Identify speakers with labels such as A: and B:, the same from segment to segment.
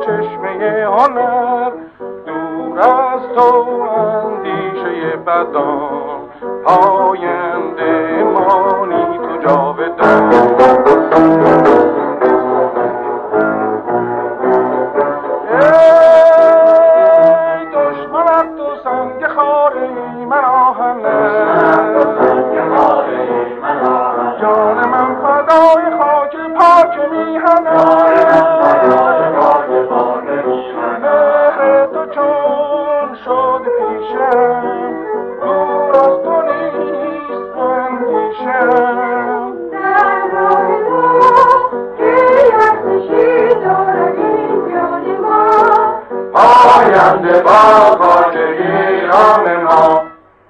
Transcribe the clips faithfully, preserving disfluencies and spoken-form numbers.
A: چشمه هنر، دور از تو اندیشه بدان، پاینده مانی تو جاودان. ای دشمنت تو سنگ خاره من آهنه، جان من فدای خاک پاک میهنه. مهر تو چون شد پیشم، دور از تو نیست اندیشم.
B: در راه تو که ارزشی دارد این جان ما،
A: پاینده با خاک ایران ما.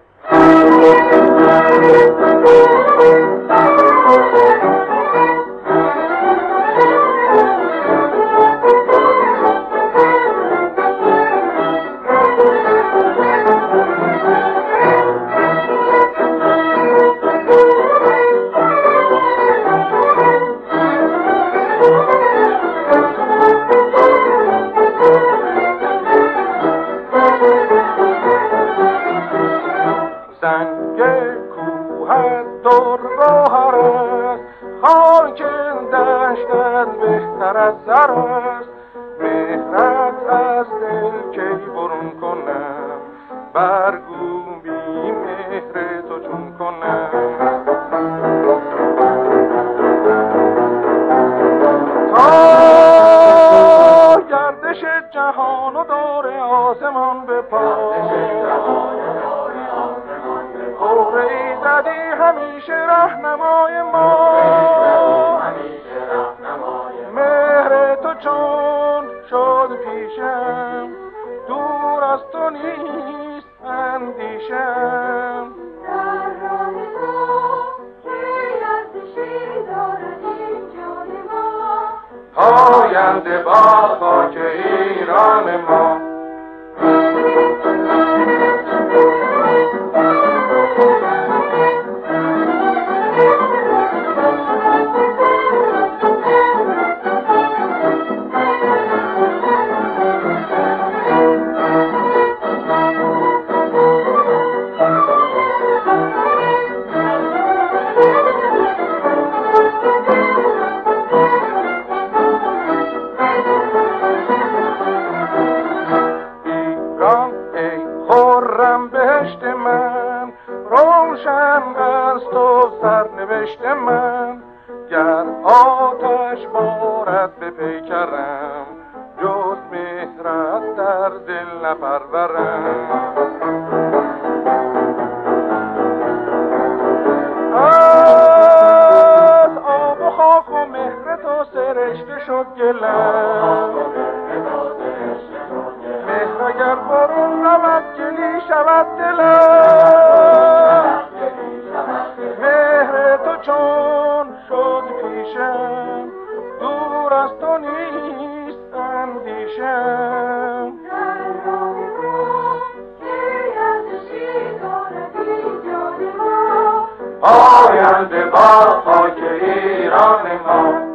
A: زنگ کوه در گوهر است، خاک دشتت بهتر از زر است. مهرت از دل کی برون کنم، برگو بی مهر تو چون کنم. تا گردش جهان و دور آسمان به پا، اوری زدی همیشه رهنمای ما. مهر تو چون شد پیشم، دور از تو نیست اندیشم.
B: در راه تو که ارزشی دارد این جان ما،
A: پاینده با خاک ایران ما. بهشت من روشن از تو سرنوشت من، گر آتش بارد به پیکرم، جز مهرت در دل نپرورم. از آب و خاک و مهر تو سرشته شد گلم، مهر اگر برون رود گلی شود دلم. مهر تو چون شد پیشم، دور از تو نیست اندیشم.
B: در راه تو که ارزشی دارد این جان ما،
A: پاینده با خاک ایران ما.